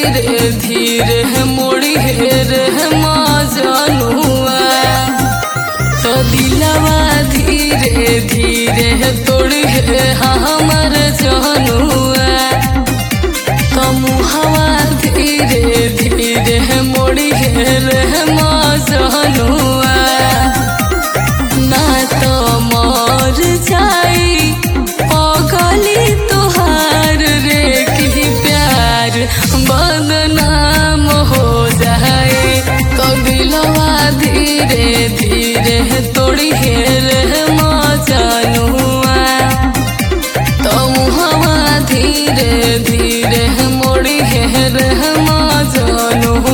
धीरे धीरे मोड़ी रे मजनुआ तो दिलवा धीरे धीरे तोड़ी हमर जनुआ तो मुहवा धीरे धीरे मोड़ी रे मजनुआ ना तो मर जाई पगली तोहार रे कि प्यार बदनाम हो जाए तो दिलवा धीरे धीरे तोड़ी रे मजनुआ तो मुहवा धीरे धीरे मोड़ी रे मजनुआ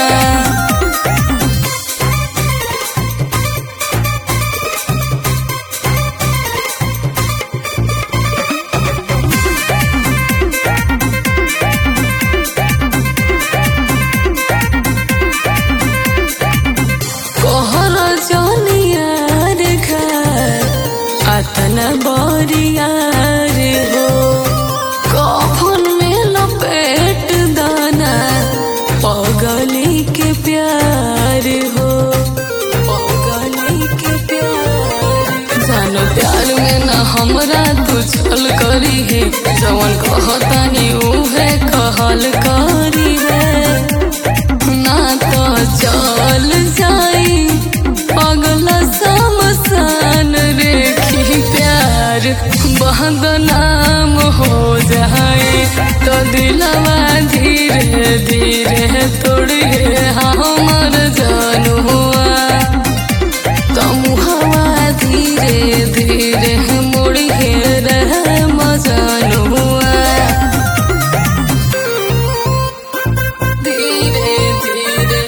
अतना बरियार हो कफन में लपेट दाना पगली के प्यार हो पगली के प्यार जानो प्यार में ना हमरा तू चल करी है जवन कहतानी उहे कहल करी है ना तो चल जाई पगला समसान रे प्यार बदनाम हो जाए तो दिलवा धीरे धीरे तोड़ी हमर जनुआ तो मुहवा धीरे धीरे मोड़ी रे मजनुआ धीरे धीरे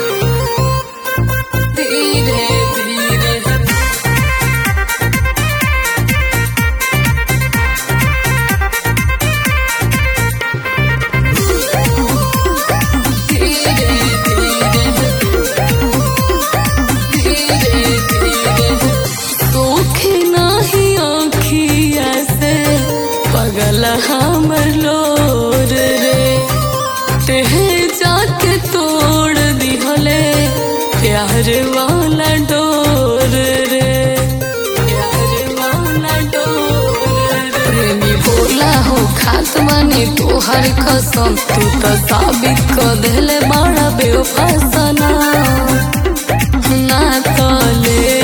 धीरे धीरे पगल हमर लोर रे तेहे जाके तोड़ दिहले प्यार वाला डोर रे प्यार वाला डोर प्रेमी बोला हो खात बनी तोहर कसम तू तो साबित कर देले बड़ा बेवफा सनम ना तो ले